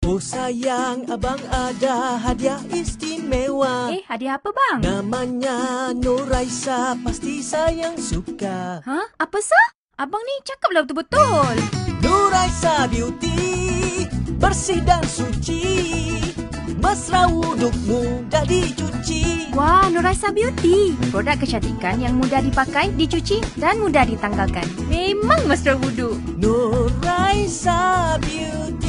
Oh sayang, abang ada hadiah istimewa. Hadiah apa bang? Namanya Nuraisa, pasti sayang suka. Ha? Apa sah? Abang ni cakaplah betul-betul. Nuraisa Beauty, bersih dan suci, mesra wuduk mudah dicuci. Wah, Nuraisa Beauty. Produk kecantikan yang mudah dipakai, dicuci dan mudah ditanggalkan. Memang mesra wuduk. Nuraisa Beauty.